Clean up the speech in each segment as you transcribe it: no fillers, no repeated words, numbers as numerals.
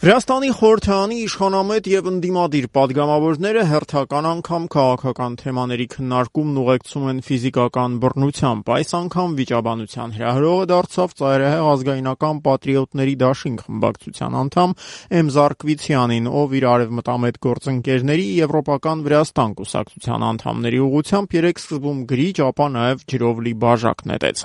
Վրաստանի խորհրդարանի իշխանամետ եւ ընդդիմադիր պատգամավորները հերթական անգամ քաղաքական թեմաների քննարկումն ուղեկցում են ֆիզիկական բռնությամբ։ Այս անգամ վիճաբանության հրահրողը դարձավ ծայրահեղ ազգայնական պատրիոտների դաշինք խմբակցության անդամ Էմզար Կվիցյանին, ով իր արևմտամետ գործընկերների Եվրոպական Վրաստան կուսակցության անդամների ուղղությամբ երեք սկզբում գրիչ, ապա նաեւ ջրով լի բաժակ նետեց։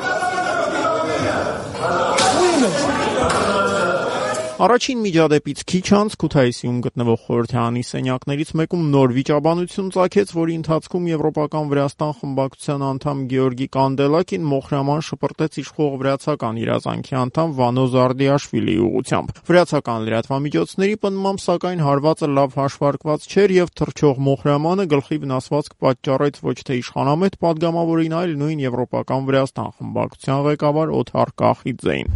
Առաջին միջադեպից քիչ անց Քութայիսիում գտնվող խորհրդարանի սենյակներից մեկում նոր վիճաբանություն ծագեց, որի ընթացքում Եվրոպական Վրաստան խմբակցության անդամ Գեորգի Կանդելակին մոխրաման շպրտեց իշխող վրացական իրազանքի անդամ Վանո Զարդիաշվիլիի ուղղությամբ։ Վրացական լրատվամիջոցների պնդմամբ, սակայն հարվածը լավ հաշվարկված չէր եւ թռչող մոխրամանը գլխի վնասվածք պատճառեց ոչ թե իշխանամետ պատգամավորին, այլ նույն Եվրոպական Վրաստան խմբակցության ղեկավար Օթար Կախիձեին։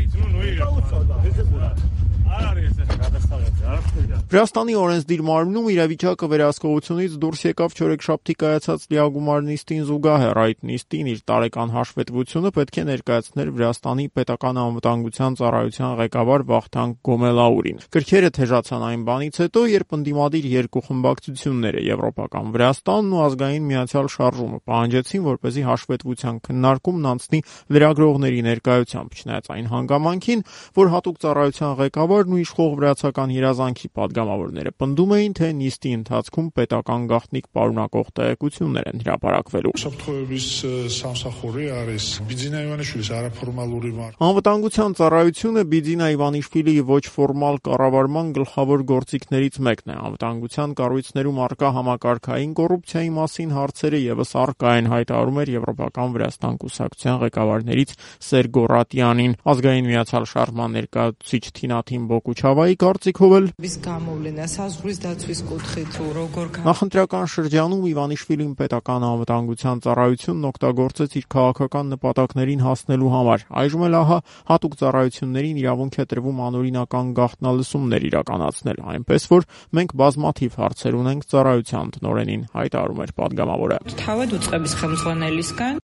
Վրաստանի օրենսդիր մարմնում իրավիճակը վերահսկողությունից դուրս եկավ չորեքշաբթի կայացած լիագումար նիստին զուգահեռ։ Այդ նիստին իր տարեկան հաշվետվությունը պետք է ներկայացներ Վրաստանի պետական անվտանգության ծառայության ղեկավար Վախթանգ Գոմելաուրին։ Գրքերը թեժացան այն բանից հետո, երբ ընդդիմադիր երկու խմբակցությունները Եվրոպական Վրաստանն ու Ազգային Միացյալ Շարժումը պահանջեցին, որպեսզի հաշվետվության քննարկումն անցնի լրագրողների ներկայությամբ, չնայած այն հանգամանքին, որ հատուկ ծառայության ղեկավարն ու իշխող վրացական իրազանքի պատգամավորները պնդում էին, թե նիստի ընթացքում պետական գաղտնիք պարունակող տեղեկություններ են հրապարակվելու։ Անվտանգության ծառայությունը Բիձինա Իվանիշվիլիի ոչ ֆորմալ կառավարման գլխավոր գործիքներից մեկն է։ Անվտանգության կառույցներում առկա համակարգային կոռուպցիայի մասին հարցերը եւս առկա են, հայտարարում էր Եվրոպական Վրաստան կուսակցության ղեկավարներից Սերգո Ռատյանին։ Ազգային Միացյալ Շարժման ներկայացուցիչ Թինաթին Բոկուչավայի կարծիքով էլ նախընտրական շրջանում Իվանիշվիլին պետական անվտանգության ծառայությունն օգտագործեց իր քաղաքական նպատակներին հասնելու համար։ Այժմ էլ ահա հատուկ ծառայություններին իրավունք է տրվում անօրինական գաղտնալսումներ իրականացնել, այնպես որ մենք բազմաթիվ հարցեր ունենք ծառայության տնօրենին, հայտարարում էր պատգամավորը։